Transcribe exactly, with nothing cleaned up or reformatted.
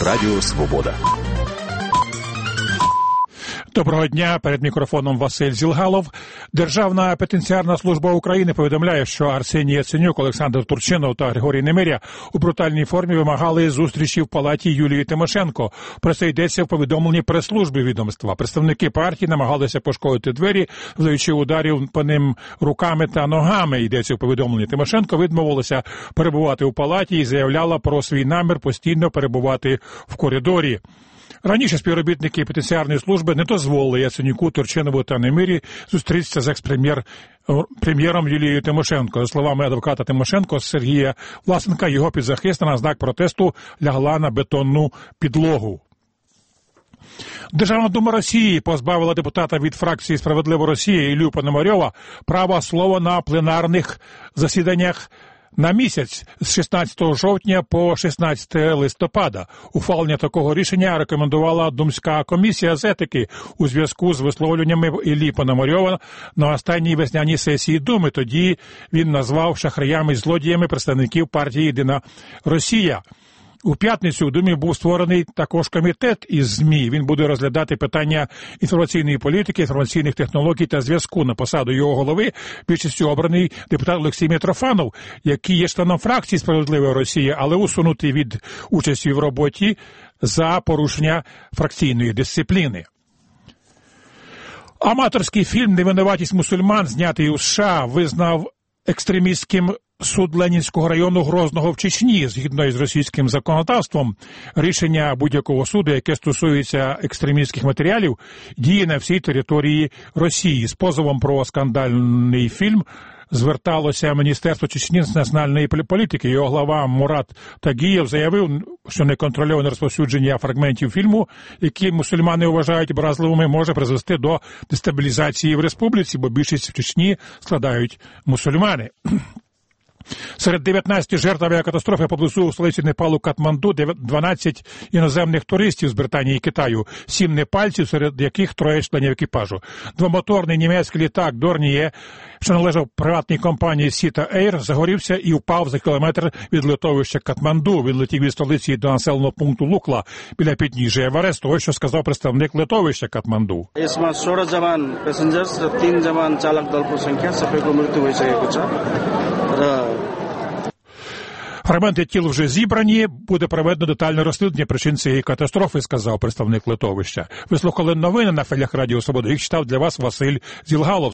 Радіо Свобода. Доброго дня, перед мікрофоном Василь Зілгалов. Державна пенітенціарна служба України повідомляє, що Арсеній Яценюк, Олександр Турчинов та Григорій Немиря у брутальній формі вимагали зустрічі в палаті Юлії Тимошенко. Про це йдеться в повідомленні прес-служби відомства. Представники партії намагалися пошкодити двері, завдаючи ударів по ним руками та ногами. Йдеться в повідомленні. Тимошенко відмовилася перебувати у палаті і заявляла про свій намір постійно перебувати в коридорі. Раніше співробітники пенітенціарної служби не дозволили Яценюку, Турчинову та Немирі зустрітися з екс-прем'єром Юлією Тимошенко. За словами адвоката Тимошенко Сергія Власенка, його підзахисна на знак протесту лягла на бетонну підлогу. Державна дума Росії позбавила депутата від фракції «Справедлива Росія» Іллю Пономарьова права слова на пленарних засіданнях на місяць з шістнадцятого жовтня по шістнадцяте листопада. Ухвалення такого рішення рекомендувала Думська комісія з етики у зв'язку з висловлюваннями Іллі Пономарьова на останній весняній сесії Думи. Тоді він назвав шахраями і злодіями представників партії «Єдина Росія». У п'ятницю у Думі був створений також комітет із ЗМІ. Він буде розглядати питання інформаційної політики, інформаційних технологій та зв'язку. На посаду його голови більшістю обраний депутат Олексій Митрофанов, який є членом фракції «Справедлива Росія», але усунутий від участі в роботі за порушення фракційної дисципліни. Аматорський фільм «Невинуватість мусульман», знятий у США, визнав екстремістським суд Ленінського району Грозного в Чечні. Згідно із російським законодавством, рішення будь-якого суду, яке стосується екстремістських матеріалів, діє на всій території Росії. З позовом про скандальний фільм зверталося Міністерство Чечні з національної політики. Його глава Мурат Тагієв заявив, що неконтрольоване розповсюдження фрагментів фільму, які мусульмани вважають образливими, може призвести до дестабілізації в республіці, бо більшість в Чечні складають мусульмани. Серед дев'ятнадцяти жертв авіакатастрофи поблизу столиці Непалу Катманду дванадцять іноземних туристів з Британії і Китаю, сім непальців, серед яких троє членів екіпажу. Двомоторний німецький літак Dornier, що належав приватній компанії Sita Air, загорівся і впав за кілометр від литовища Катманду. Він летів від столиці до населеного пункту Лукла біля підніжжя Евересту. Ось що сказав представник литовища Катманду. यसमा सोह्र जवान प्यासेन्जर्स र तीन जवान चालक दलको संख्या सबैको मृत्यु भइसकेको छ र Фрагменти тіл вже зібрані, буде проведено детальне розслідування причин цієї катастрофи, сказав представник литовища. Ви слухали новини на хвилях Радіо Свобода. Їх читав для вас Василь Зілгалов.